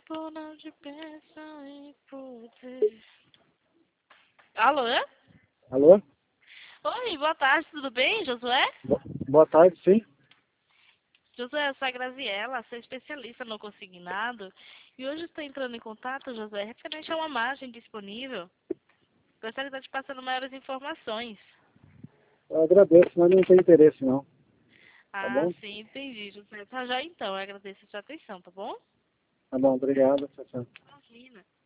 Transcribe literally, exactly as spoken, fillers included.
tempo não te pensa em poder. Alô? Alô? Oi, boa tarde, tudo bem, Josué? Bo- Boa tarde, sim. Josué, eu sou a Graziella, sou especialista no consignado. E hoje estou entrando em contato, Josué, referente a uma margem disponível. Gostaria de estar te passando maiores informações. Eu agradeço, mas não tenho interesse, não. Tá Ah, bom? sim, entendi, Josué. Tá já então, eu agedeço a sua atenção, tá bom? Tá bom, obrigado. Tchau, tchau. Imagina.